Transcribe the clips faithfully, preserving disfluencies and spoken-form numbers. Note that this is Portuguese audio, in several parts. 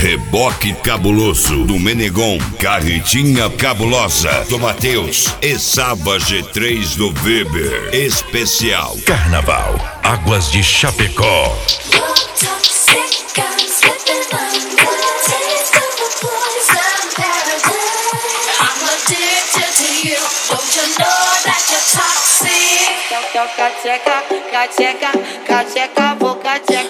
Reboque Cabuloso, do Menegon, Carretinha Cabulosa, do Matheus e Saba G três do Weber. Especial Carnaval, Águas de Chapecó. Cacheca, cacheca, cacheca, vou cacheca.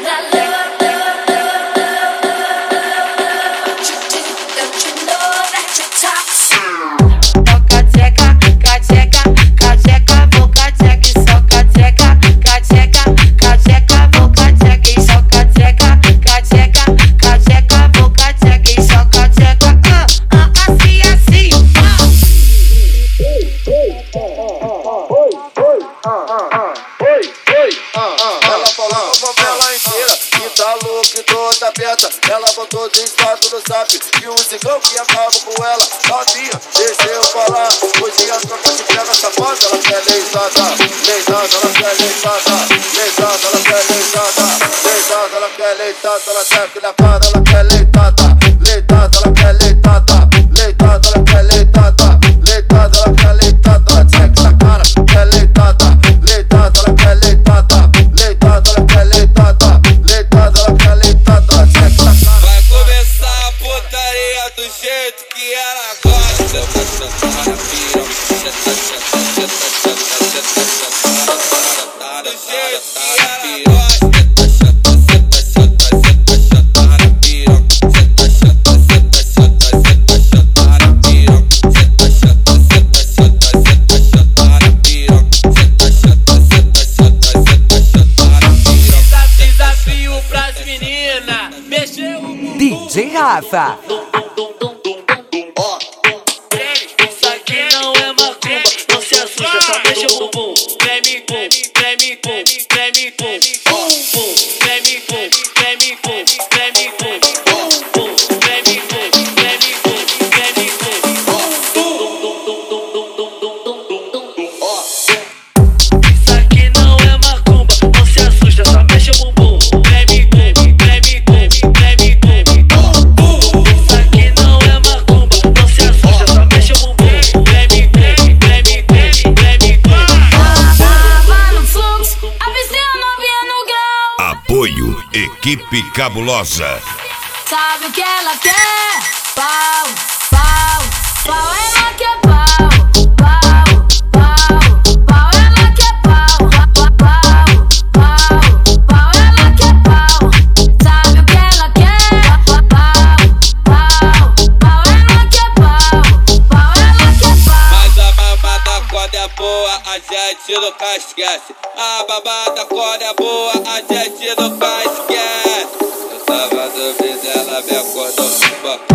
Ela botou de status no zap e o cigão que acaba com ela. Novinha, deixa eu falar. Hoje as trocas te pega safada. Ela quer leitada, leitada, ela quer leitada, leitada, ela quer leitada, leitada, ela quer leitada, ela quer que na cara, ela quer leitada, leitada, ela quer leitada, leitada, ela quer leitada, leitada, ela quer leitada, ela quer que na cara, quer leitada, leitada, ela quer leitada, leitada, ela quer leitada, leitada, ela quer leitada. Vai começar a putaria do jeito que ela gosta. Cê tá sentando na piroca, cê tá sentando, cê tá sentando, cê tá sentando, do jeito que ela gosta. Cê tá sentando, cê tá sentando, cê tá sentando na piroca, cê tá sentando, cê tá sentando, cê tá sentando na piroca, cê tá sentando, cê tá sentando, cê tá sentando na piroca, cê tá sentando, cê tá sentando, cê tá sentando na piroca. Desafio pras meninas, mexeu o D J Rafa. Ó, isso aqui não é macumba, não se assusta, só mexe o bumbum. Treme, pum, treme, pum, treme, pum, pum, pum, treme, pum, treme, pum, treme, pum, pum, pum, treme, pum, treme, pum, treme, pum. Ó, isso aqui não é macumba, não se assusta, só mexe o bumbum. Treme, pum, treme, pum, treme, pum, pum. Isso aqui não é macumba, não se assusta, só mexe o bumbum. Treme, treme, treme, treme, treme, pum. Tava no fluxo, avisei a novinha no grau. Apoio Equipe Cabulosa. Sabe o que ela quer? Pau, pau, pau, ela quer pau, pau, pau, pau, ela quer pau, pau, pau, pau, ela quer pau. Sabe o que ela quer? Pau, pau, pau, ela quer pau, pau, ela quer pau. Mas a babada quando é boa, a gente nunca esquece. A babada quando é boa, a gente nunca esquece. Eu tava dormindo, ela me acordou.